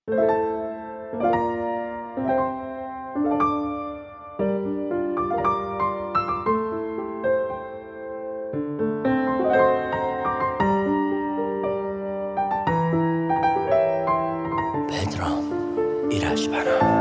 پدرام ایرج برام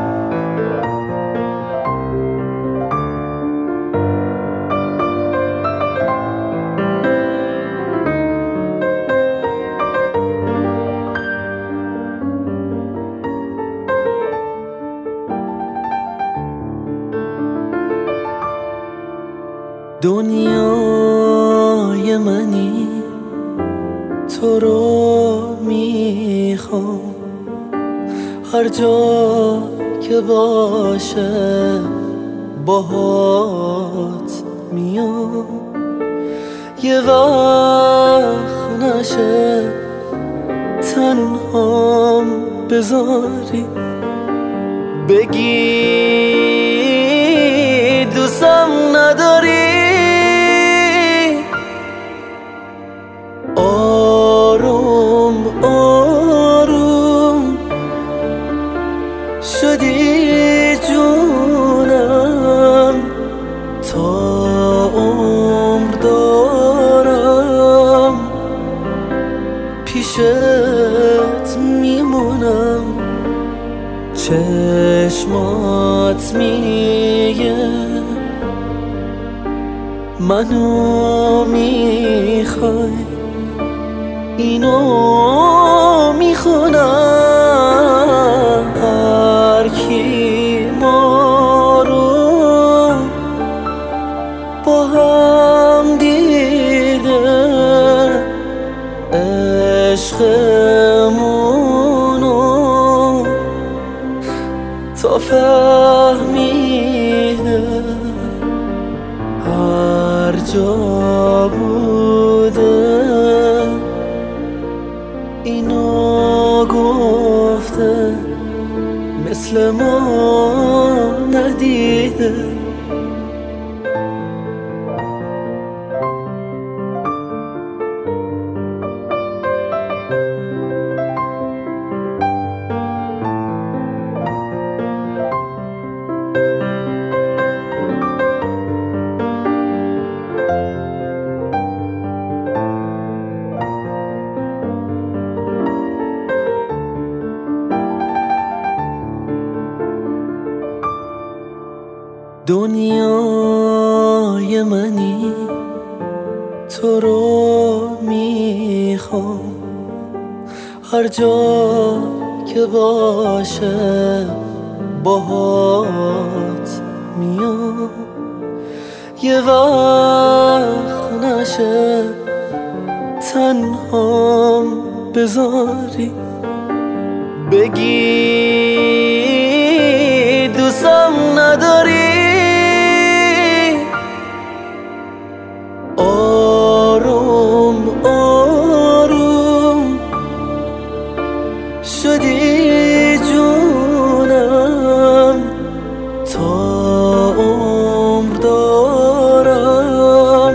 دنیای منی تو رو میخوام، هر جا که باشه باهات میام. یه وقت نشه تنهام بذاری، بگی دوستم نداری. آروم آروم شدی جونم، تا عمر دارم پیشت میمونم. چشمات میگه منو میخوای، اینو میخونم. هر کی ما رو با هم دیده، عشقمونو تا فهمیده. هر جا بوده اینو گفته، مثل ما ندیده. دنیای منی تو رو میخوام، هر جا که باشه باهات میام. یه وقت نشه تنهام بذاری، بگی دوستم نداری. آروم آروم شدی جونم، تا عمر دارم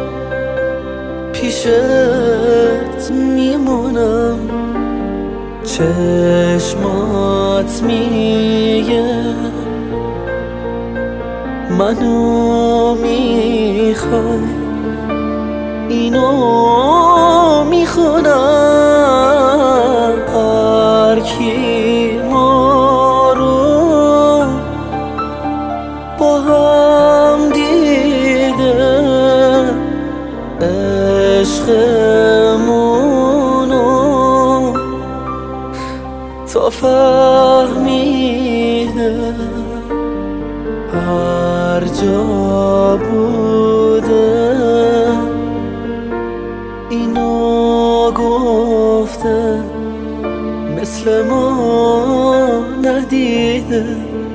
پیشت میمونم. چشمات میگه منو میخوای، اینو میخونم. هر کی ما رو با هم دیده، عشقمونو تا فهمیده. هر جا بوده اینو گفته، مثل ما ندیده.